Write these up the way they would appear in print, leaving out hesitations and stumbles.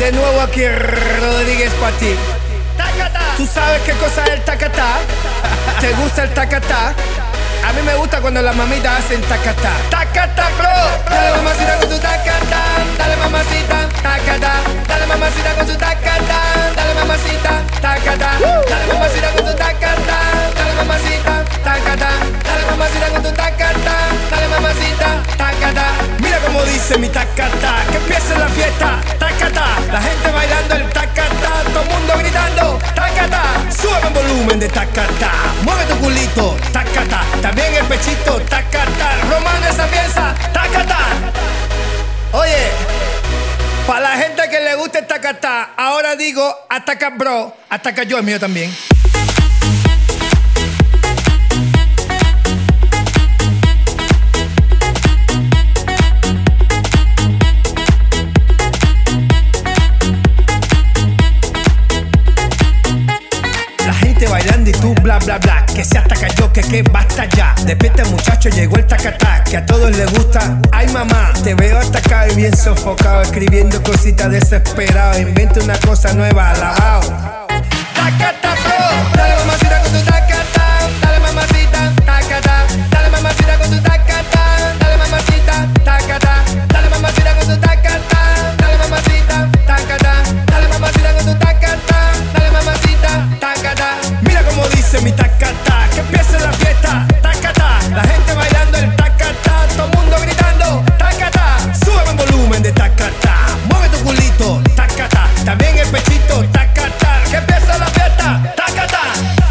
De nuevo aquí Rodríguez para ti. ¿Tú sabes qué cosa es el tacatá? ¿Te gusta el tacatá? A mí me gusta cuando las mamitas hacen tacatá. Tacatá, bro. Dale mamacita con tu tacatá. Dale mamacita, tacatá. Dale mamacita con tu tacatá. Dale mamacita, tacatá. Dale mamacita con tu tacatá. Dale mamacita, tacatá. Dale mamacita con tu tacatá. Dale mamacita, tacatá. Mira cómo dice mi tacatá. Que empiece la fiesta, tacatá. La gente bailando el tacatá. Todo el mundo gritando, tacatá. Sube el volumen de tacatá. Mueve tu culito, tacatá. También el pechito, tacatá. Romano esa pieza, tacatá. Oye, para la gente que le gusta el tacatá, ahora digo ataca bro, ataca yo, el mío también. Bailando y tú bla bla bla, que se ataca yo, que basta ya. Despierta muchacho, llegó el tacatá, que a todos les gusta. Ay mamá, te veo atacado y bien sofocado, escribiendo cositas desesperado. Inventa una cosa nueva, alabao. Tacatá bro, dale mamacita con tu tacatá. Dale mamacita, tacatá. Dale mamacita con tu tacatá. Dale mamacita, tacatá. Dale mamacita con tu tacatá. Dale mamacita, tacatá. Dale mamacita con tu tacatá. Dale mamacita, tacatá. Mira cómo dice mi tacatá, que empiece la fiesta, tacatá. La gente bailando el tacatá, todo el mundo gritando, tacatá. Sube el volumen de tacatá, mueve tu culito, tacatá. También el pechito, tacatá. Que empiece la fiesta, tacatá.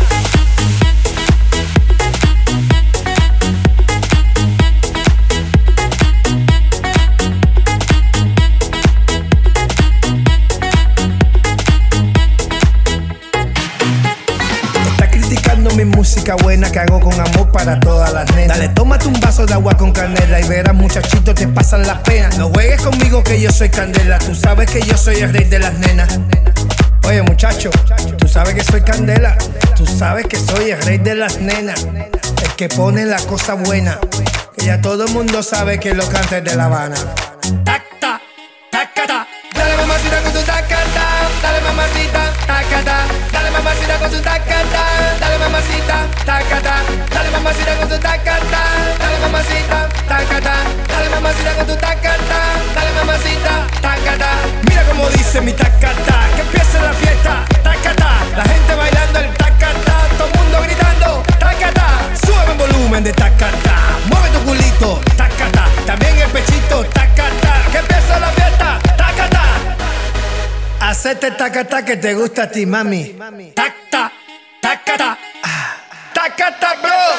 Mi música buena que hago con amor para todas las nenas. Dale, tómate un vaso de agua con canela y verás muchachito te pasan las penas. No juegues conmigo que yo soy candela, tú sabes que yo soy el rey de las nenas. Oye muchacho, tú sabes que soy candela, tú sabes que soy el rey de las nenas. El que pone la cosa buena, que ya todo el mundo sabe que lo canta es de La Habana. Tacta, tacata. Dale mamacita con tu tacata. Dale mamacita, tacata. Dale mamacita con tu tacata. Dale mamacita, tacata. Dale mamacita con tu tacata. Dale mamacita, tacata. Dale mamacita con tu tacata. Dale mamacita, tacata. Mira cómo dice mi tacata, que empiece la fiesta, tacata. La gente bailando el tacata, todo el mundo gritando, tacata. Sube el volumen de tacata, mueve tu culito, tacata. También el pechito, tacata. Que empiece la fiesta, tacata. Hacete tacata que te gusta a ti, mami. Tacta, tacata, tacata, bro.